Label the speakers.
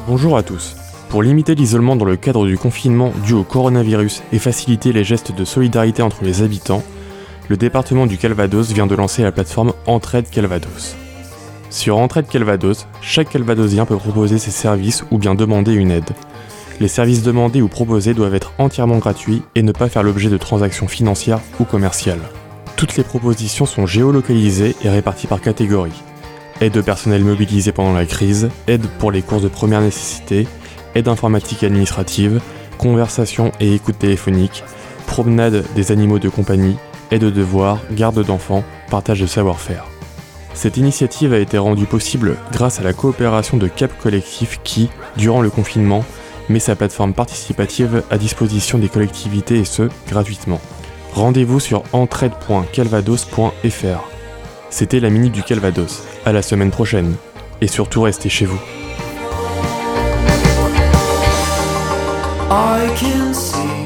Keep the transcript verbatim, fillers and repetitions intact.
Speaker 1: Bonjour à tous. Pour limiter l'isolement dans le cadre du confinement dû au coronavirus et faciliter les gestes de solidarité entre les habitants, le département du Calvados vient de lancer la plateforme Entraide Calvados. Sur Entraide Calvados, chaque Calvadosien peut proposer ses services ou bien demander une aide. Les services demandés ou proposés doivent être entièrement gratuits et ne pas faire l'objet de transactions financières ou commerciales. Toutes les propositions sont géolocalisées et réparties par catégorie. Aide au personnel mobilisé pendant la crise, aide pour les courses de première nécessité, aide informatique et administrative, conversation et écoute téléphonique, promenade des animaux de compagnie, aide aux devoirs, garde d'enfants, partage de savoir-faire. Cette initiative a été rendue possible grâce à la coopération de Cap Collectif qui, durant le confinement, met sa plateforme participative à disposition des collectivités et ce, gratuitement. Rendez-vous sur entraide point calvados point f r. C'était la Minute du Calvados. À la semaine prochaine. Et surtout restez chez vous.
Speaker 2: I can see